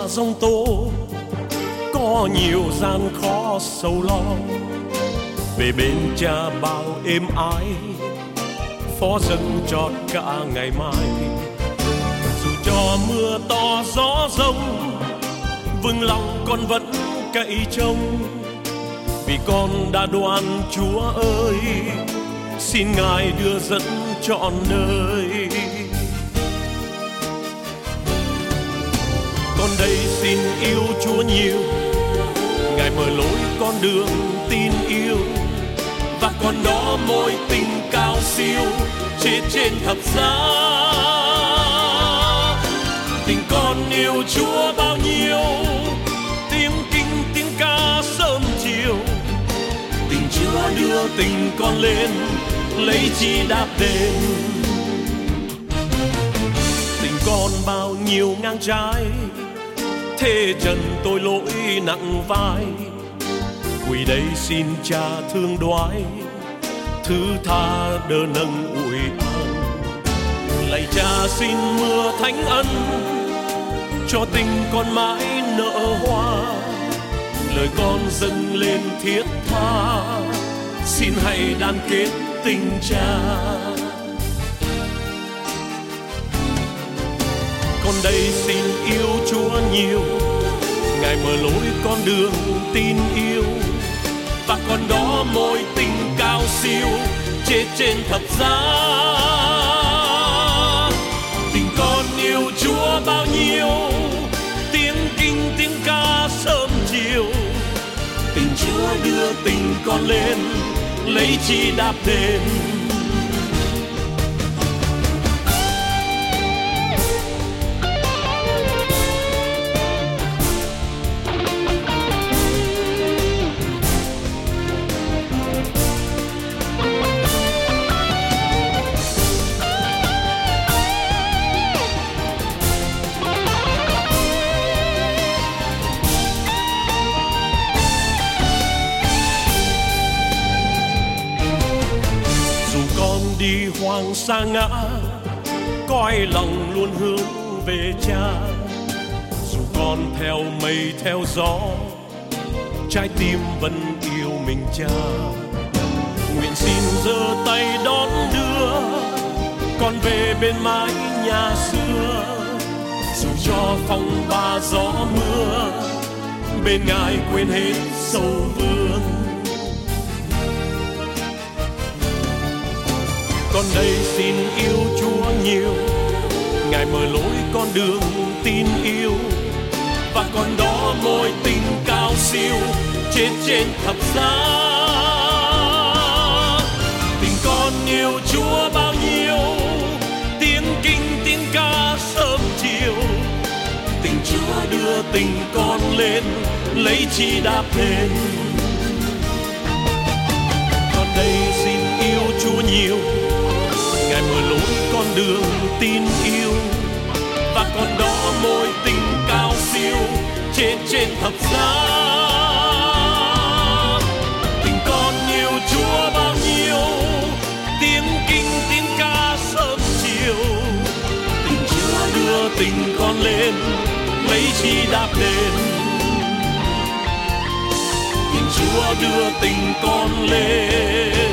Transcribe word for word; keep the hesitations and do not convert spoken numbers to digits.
giông tố, có nhiều gian khó sầu lo. Về bên cha bao êm ái, phó dâng cho cả ngày mai. Dù cho mưa to gió rông, vững lòng con vẫn cậy trông. Vì con đã đoan Chúa ơi, xin Ngài đưa dẫn trọn nơi. Con đây xin yêu Chúa nhiều, Ngài mở lối con đường tin yêu. Và con đó mối tình cao siêu chết trên thập giá. Tình con yêu Chúa bao nhiêu, tiếng kinh tiếng ca sớm chiều. Tình Chúa đưa tình con lên, lấy chi đáp đền. Tình con bao nhiêu ngang trái, thế trần tôi lỗi nặng vai. Quỳ đây xin Cha thương đoái, thứ tha đỡ nâng ủi an. Lạy Cha xin mưa thánh ân, cho tình con mãi nở hoa. Lời con dâng lên thiết tha, xin hãy đan kết tình Cha. Con đây xin yêu Chúa nhiều, Ngài mở lối con đường tin yêu. Và con đó mối tình cao siêu chết trên thập giá. Tình con yêu Chúa bao nhiêu, tiếng kinh tiếng ca sớm chiều. Tình Chúa đưa tình con lên, lấy chi đáp đền. Đi hoang sa ngã, cõi lòng luôn hướng về Cha. Dù con theo mây theo gió, trái tim vẫn yêu mình Cha. Nguyện xin giơ tay đón đưa con về bên mái nhà xưa. Dù cho phong ba gió mưa, bên Ngài quên hết sầu vương. Con đây xin yêu Chúa nhiều, Ngài mở lối con đường tin yêu. Và con đó mối tình cao siêu chết trên thập giá. Tình con yêu Chúa bao nhiêu, tiếng kinh tiếng ca sớm chiều. Tình Chúa đưa tình con lên, lấy chi đáp đền. Con đây xin yêu Chúa nhiều, Ngài mở lối con đường tin yêu. Và con đó mối tình cao siêu chết trên thập giá. Tình con yêu Chúa bao nhiêu, tiếng kinh tiếng ca sớm chiều. Tình Chúa đưa tình con lên, lấy chi đáp đền. Tình Chúa đưa tình con lên,